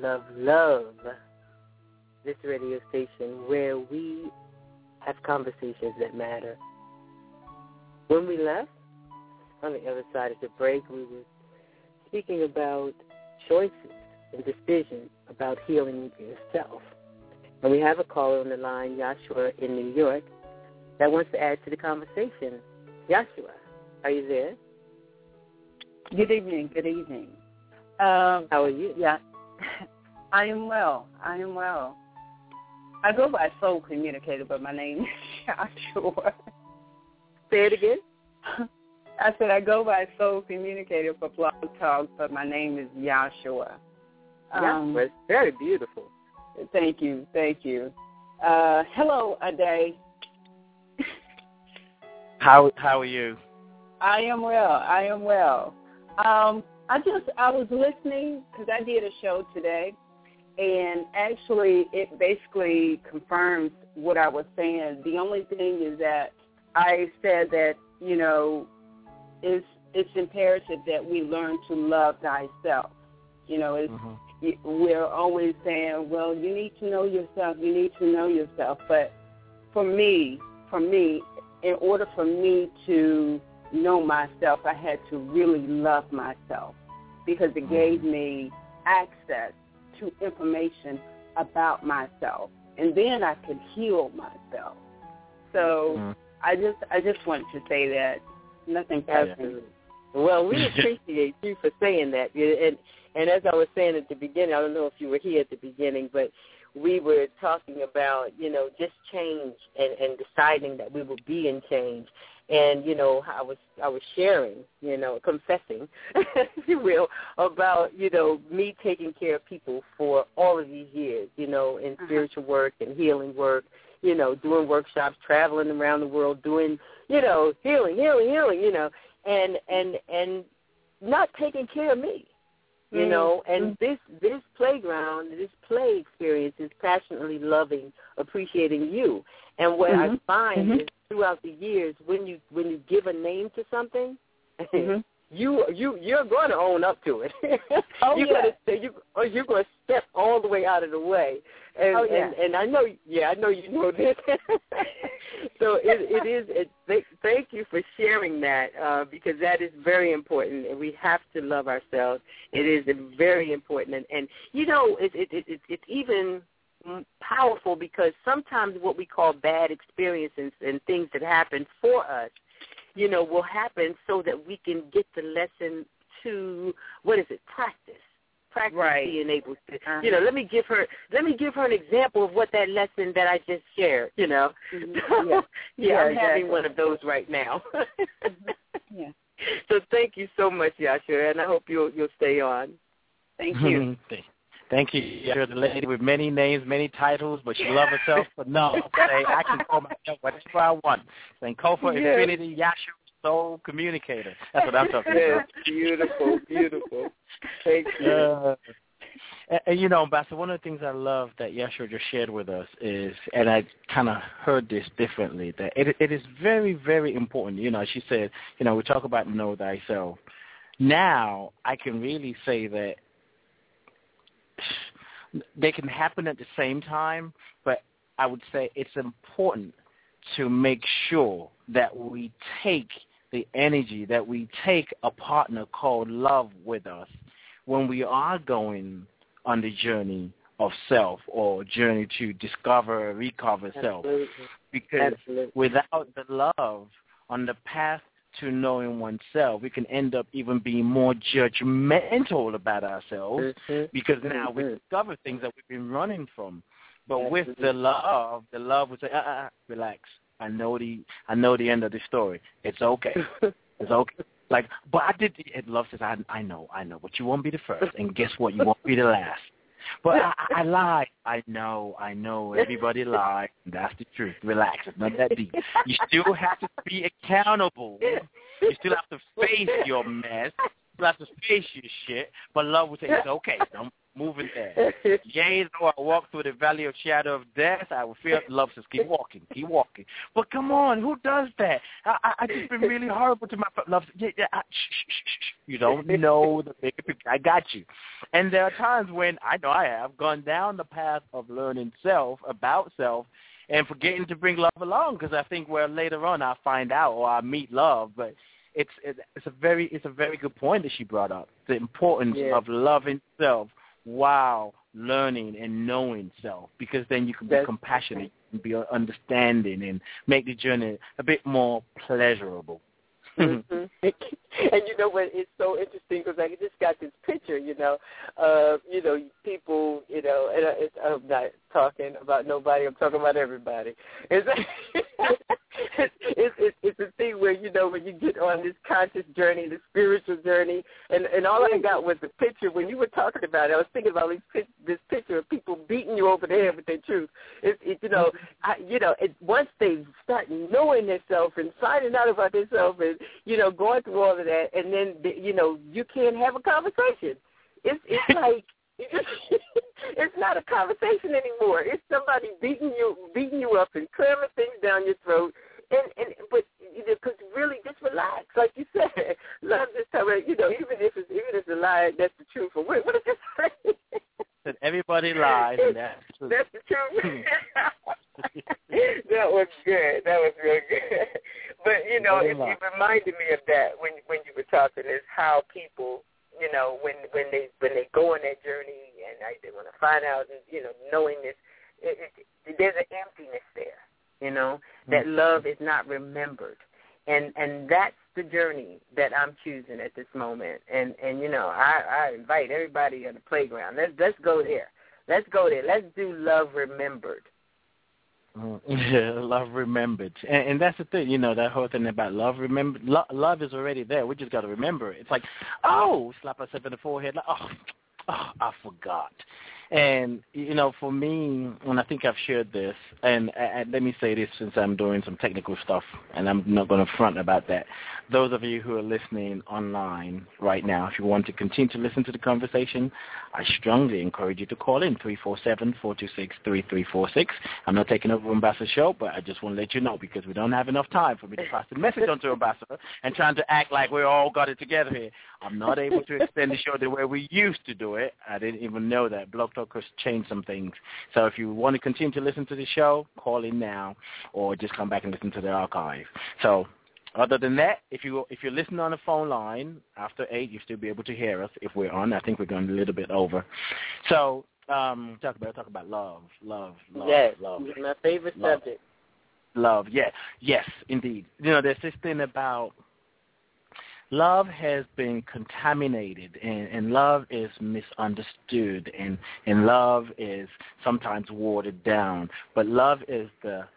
this radio station where we have conversations that matter. When we left, on the other side of the break, we were speaking about choices and decisions about healing yourself. And we have a caller on the line, Joshua in New York, that wants to add to the conversation. Joshua, are you there? Good evening. How are you? Yeah, I am well. I go by Soul Communicator, but my name is Joshua. Say it again. I said I go by Soul Communicator for Blog Talk, but my name is Joshua. It's very beautiful. Thank you. Hello, Ade. How are you? I am well. I was listening because I did a show today, and actually it basically confirms what I was saying. The only thing is that I said that, it's imperative that we learn to love thyself. We're always saying, well, you need to know yourself. But for me, in order for me to know myself, I had to really love myself because it gave me access to information about myself, and then I could heal myself. So I just wanted to say that. Nothing personal. Well, we appreciate you for saying that. And as I was saying at the beginning, I don't know if you were here at the beginning, but we were talking about, just change and deciding that we will be in change. And, I was sharing, confessing, if you will, about, me taking care of people for all of these years, in spiritual work and healing work, doing workshops, traveling around the world, doing, healing, and not taking care of me. And this playground, this play experience is passionately loving, appreciating you. And what I find is throughout the years, when you give a name to something, you're going to own up to it. You're going to step all the way out of the way. And I know you know this. So it is. Thank you for sharing that because that is very important, and we have to love ourselves. It is very important, and it's even powerful because sometimes what we call bad experiences and things that happen for us, will happen so that we can get the lesson to practice. Practice being able to, let me give her an example of what that lesson that I just shared, I'm having one of those right now. So thank you so much, Joshua, and I hope you'll stay on. Thank you. Thank you. You're the lady with many names, many titles, but she loves herself. But no, I can call myself whatever I want. Sankofa Infinity Yahshua Soul Communicator. That's what I'm talking about. Beautiful. Thank you. And Ambassador, one of the things I love that Yahshua just shared with us is, and I kind of heard this differently, that it is very, very important. She said, we talk about know thyself. Now I can really say that they can happen at the same time, but I would say it's important to make sure that we take the energy, that we take a partner called love with us when we are going on the journey of self or journey to discover or recover self. Because without the love on the path to knowing oneself, we can end up even being more judgmental about ourselves because now we discover things that we've been running from. But with the love would say, relax. I know the end of the story. It's okay. It's okay. Like, but I did. Love says, I know. But you won't be the first, and guess what? You won't be the last. But I lied. I know. Everybody lies. That's the truth. Relax. It's not that deep. You still have to be accountable. You still have to face your mess. You still have to face your shit. But love will say, it's okay. Don't move in there. Yea, though I walk through the valley of shadow of death, I will fear. Love says, keep walking. But come on, who does that? I just been really horrible to my love. Shh. You don't know the bigger picture. I got you. And there are times when I know I have gone down the path of learning about self, and forgetting to bring love along, because I think later on I'll find out or I'll meet love. But it's a very good point that she brought up, the importance of loving self while learning and knowing self, because then you can be compassionate and be understanding and make the journey a bit more pleasurable. And you know what? It's so interesting because I just got this picture, people, and I'm not talking about nobody. I'm talking about everybody. It's a thing where, when you get on this conscious journey, the spiritual journey, and all I got was the picture. When you were talking about it, I was thinking about this picture of people beating you over the head with their truth. Once they start knowing themselves and finding out about themselves and, going through all of that, and then, you can't have a conversation. It's like, it's not a conversation anymore. It's somebody beating you up and cramming things down your throat. But because really, just relax, like you said. Love just tell me, even if it's a lie, that's the truth. Or what is it say? That everybody lies, and that's the truth. That's the truth. That was good. That was real good. But it reminded me of that when you were talking, is how people, when they go on that journey and they want to find out, knowing this, there's an emptiness there. That love is not remembered. And that's the journey that I'm choosing at this moment. And I invite everybody on the playground. Let's go there. Let's do love remembered. Yeah, love remembered. And that's the thing, that whole thing about love remembered. Love is already there. We just got to remember it. It's like, slap ourselves in the forehead. Like, I forgot. And, for me, and I think I've shared this, and let me say this since I'm doing some technical stuff, and I'm not going to front about that. Those of you who are listening online right now, if you want to continue to listen to the conversation, I strongly encourage you to call in, 347-426-3346. I'm not taking over Ambassador's show, but I just want to let you know, because we don't have enough time for me to pass the message on to Ambassador and trying to act like we all got it together here. I'm not able to extend the show the way we used to do it. I didn't even know that. Blog Talk has changed some things. So if you want to continue to listen to the show, call in now or just come back and listen to the archive. So other than that, if you're listening on the phone line after 8, you'll still be able to hear us if we're on. I think we're going a little bit over. So talk about love. Yes, love. My favorite subject. Love, yeah. Yes, indeed. There's this thing about love has been contaminated, and love is misunderstood, and love is sometimes watered down. But love is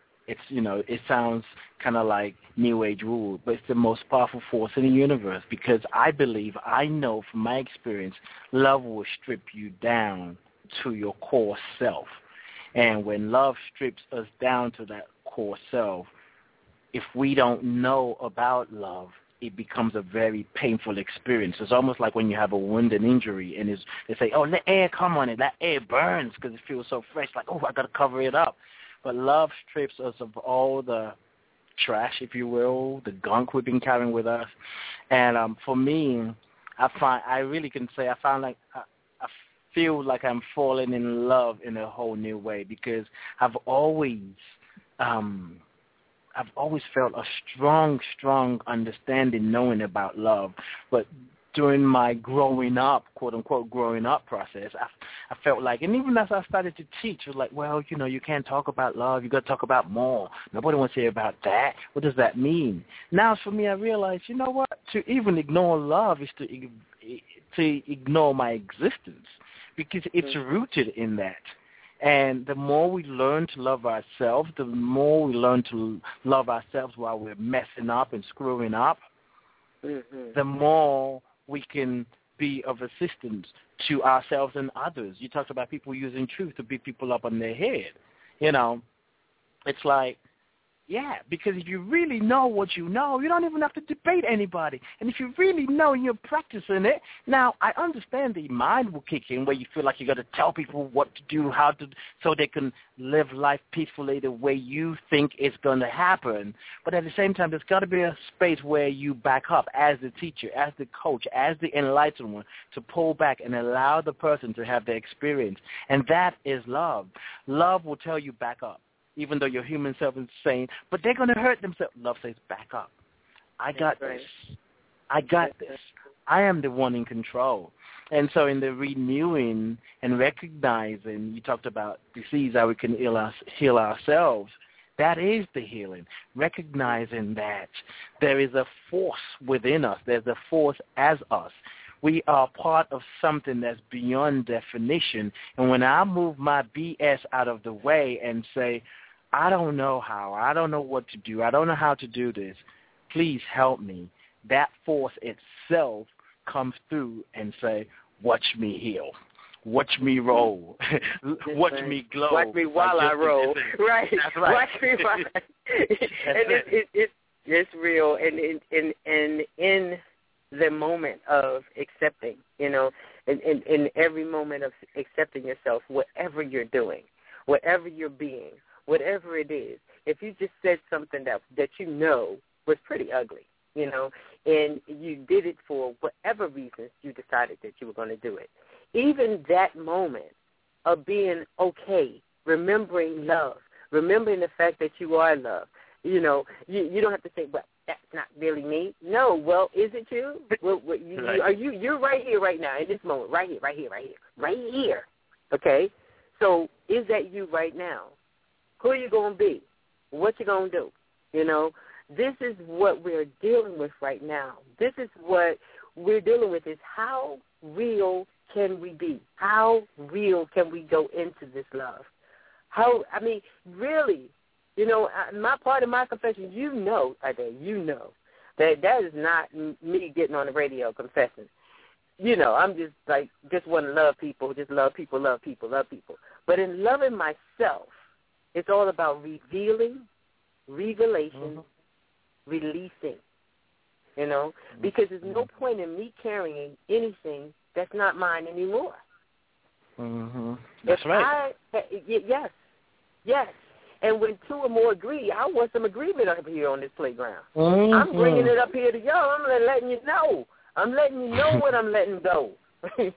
it sounds kind of like New Age rule, but it's the most powerful force in the universe, because I know from my experience, love will strip you down to your core self. And when love strips us down to that core self, if we don't know about love, it becomes a very painful experience. It's almost like when you have a wound and injury, and they say, let air come on it. That air burns because it feels so fresh, like, I got to cover it up. But love strips us of all the trash, if you will, the gunk we've been carrying with us. And for me, I feel like I'm falling in love in a whole new way, because I've always felt a strong understanding, knowing about love. But during my growing up, quote-unquote growing up process, I felt like, and even as I started to teach, it was like, well, you can't talk about love. You got to talk about more. Nobody wants to hear about that. What does that mean? Now, for me, I realized, you know what? To even ignore love is to ignore my existence, because it's rooted in that. And the more we learn to love ourselves, the more we learn to love ourselves while we're messing up and screwing up, the more we can be of assistance to ourselves and others. You talked about people using truth to beat people up on their head. It's like, yeah, because if you really know what you know, you don't even have to debate anybody. And if you really know and you're practicing it, now I understand the mind will kick in where you feel like you got to tell people what to do, how to, so they can live life peacefully the way you think it's going to happen. But at the same time, there's got to be a space where you back up as the teacher, as the coach, as the enlightened one, to pull back and allow the person to have their experience. And that is love. Love will tell you back up, even though your human self is saying, but they're going to hurt themselves. Love says, back up. I got this. I got this. I am the one in control. And so in the renewing and recognizing, you talked about disease, how we can heal ourselves. That is the healing, recognizing that there is a force within us. There's a force as us. We are part of something that's beyond definition. And when I move my BS out of the way and say, I don't know how, I don't know what to do, I don't know how to do this, please help me, that force itself comes through and say, watch me heal. Watch me roll. Watch me glow. Watch me while I roll. Right. That's right. Watch me while and it's real. And in the moment of accepting, in every moment of accepting yourself, whatever you're doing, whatever you're being, whatever it is, if you just said something that was pretty ugly, and you did it for whatever reasons you decided that you were going to do it, even that moment of being okay, remembering love, remembering the fact that you are loved, you don't have to say, well, that's not really me. No, well, is it you? Well, you're right here, right now, in this moment, right here. Okay? So is that you right now? Who are you going to be? What you going to do? This is what we're dealing with right now. This is what we're dealing with, is how real can we be? How real can we go into this love? Really, my part of my confession, that is not me getting on the radio confessing. I'm just want to love people, just love people. But in loving myself, it's all about revealing, revelation, releasing, because there's no point in me carrying anything that's not mine anymore. That's right. Yes. And when two or more agree, I want some agreement up here on this playground. I'm bringing it up here to y'all. I'm letting you know. I'm letting you know what I'm letting go. She's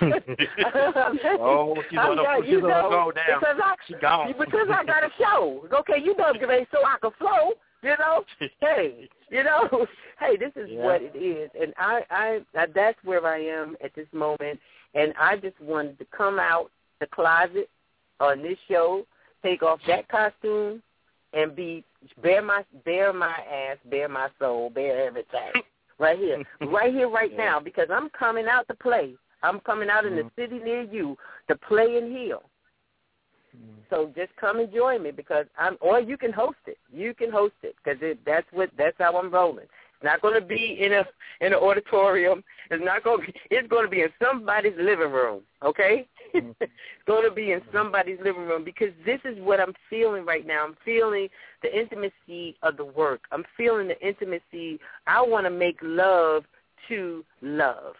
gonna go down. She's gone. Because I got a show. Okay, so I can flow. Hey, this is what it is, and I that's where I am at this moment, and I just wanted to come out the closet on this show, take off that costume, and bare my ass, bare my soul, bare everything, right here, right now, because I'm coming out to play. I'm coming out in the city near you to play and heal. So just come and join me, because or you can host it. You can host it, because that's how I'm rolling. It's not going to be in an auditorium. It's going to be in somebody's living room. Okay, it's going to be in somebody's living room, because this is what I'm feeling right now. I'm feeling the intimacy of the work. I'm feeling the intimacy. I want to make love to love.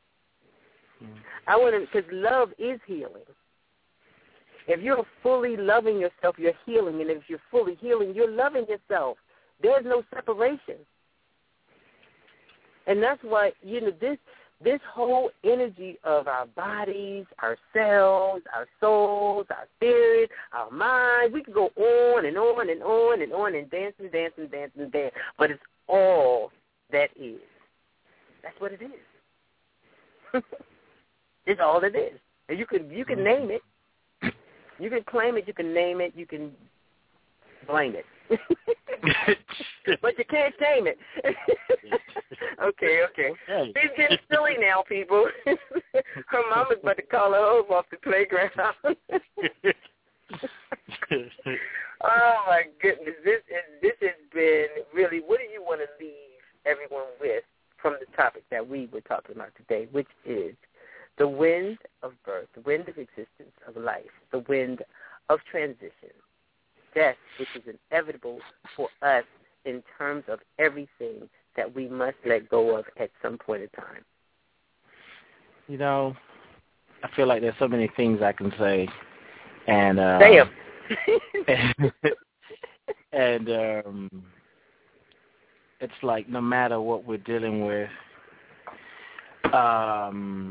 I want to, because love is healing. If you're fully loving yourself, you're healing. And if you're fully healing, you're loving yourself. There's no separation. And that's why, this whole energy of our bodies, our cells, our souls, our spirit, our minds, we can go on and on and on and on and dance. But it's all that is. That's what it is. It's all it is. And you can name it. You can claim it. You can name it. You can blame it. But you can't shame it. Okay. She's getting silly now, people. Her mama's about to call her home off the playground. Oh, my goodness. This has been really, what do you want to leave everyone with from the topic that we were talking about today, which is the wind of birth, the wind of existence of life, the wind of transition, death, which is inevitable for us in terms of everything that we must let go of at some point in time. You know, I feel like there's so many things I can say. And say them. And it's like no matter what we're dealing with, no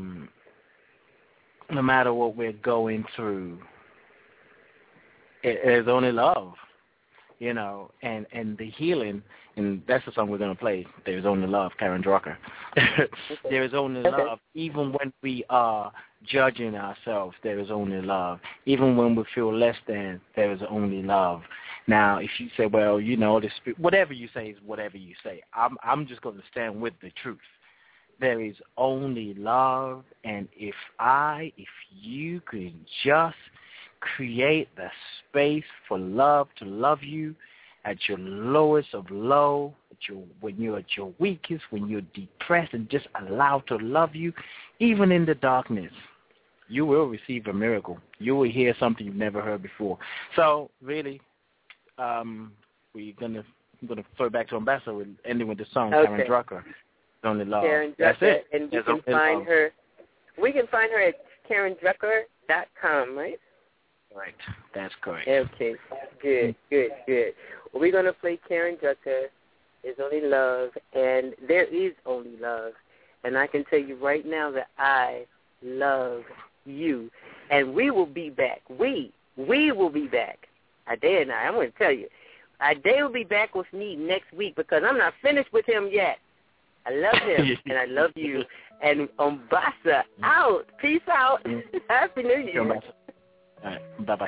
matter what we're going through, there's only love, you know, and the healing, and that's the song we're going to play, There's Only Love, Karen Drucker. There is only love. Even when we are judging ourselves, there is only love. Even when we feel less than, there is only love. Now, if you say, well, you know, whatever you say is whatever you say. I'm just going to stand with the truth. There is only love, and if you could just create the space for love to love you at your lowest of low, when you're at your weakest, when you're depressed, and just allow to love you, even in the darkness, you will receive a miracle. You will hear something you've never heard before. So really, I'm gonna throw it back to Ambassador. We're ending with the song, okay. Karen Drucker, Only Love. Karen Drucker, that's it. And we can find her. We can find her at KarenDrucker.com, right? Right, that's correct. Okay, good. Well, we're going to play Karen Drucker, There's Only Love, and there is only love. And I can tell you right now that I love you. And we will be back. We will be back. Ade and I'm going to tell you. Ade will be back with me next week because I'm not finished with him yet. I love him, and I love you. And Umbasa out. Peace out. Happy New Year. All right, bye-bye.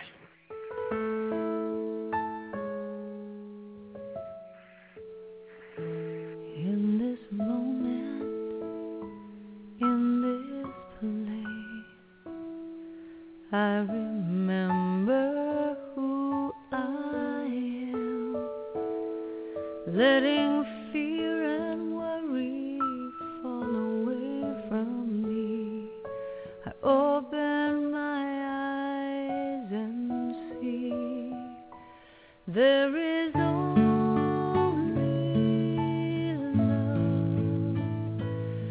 In this moment, in this place, I remember who I am, letting fear and worry fall away from me. I open my eyes and see there is only love.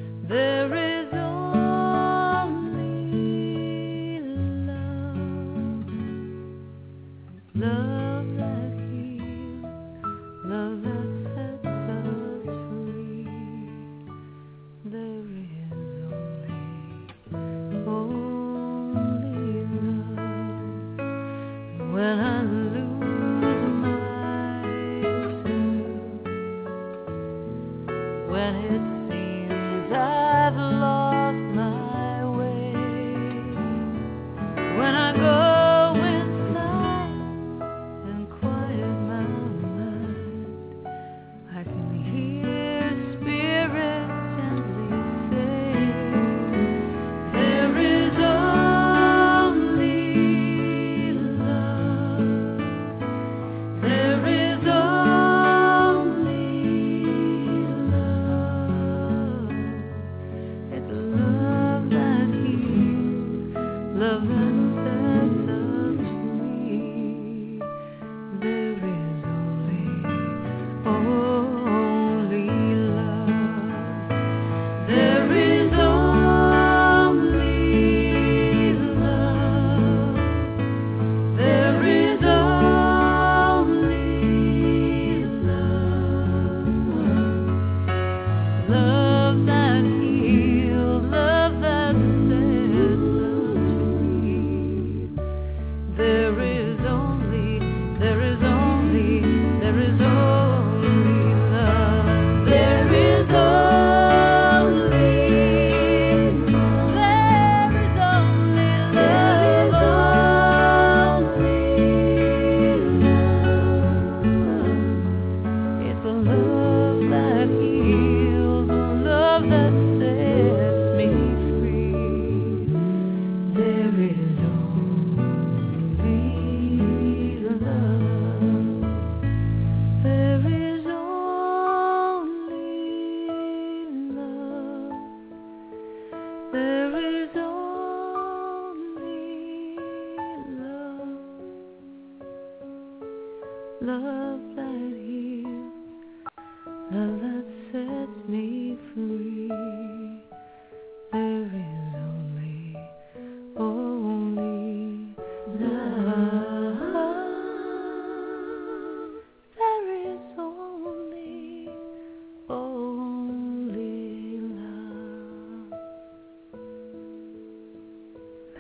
There is only love.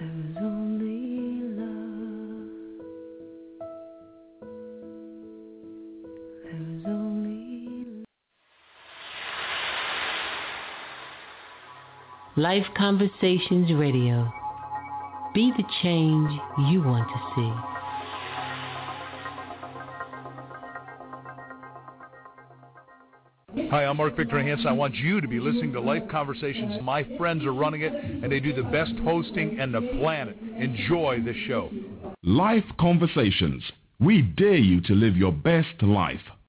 There's only love. There's only love. Life Conversations Radio. Be the change you want to see. Hi, I'm Mark Victor Hansen. I want you to be listening to Life Conversations. My friends are running it, and they do the best hosting on the planet. Enjoy the show. Life Conversations. We dare you to live your best life.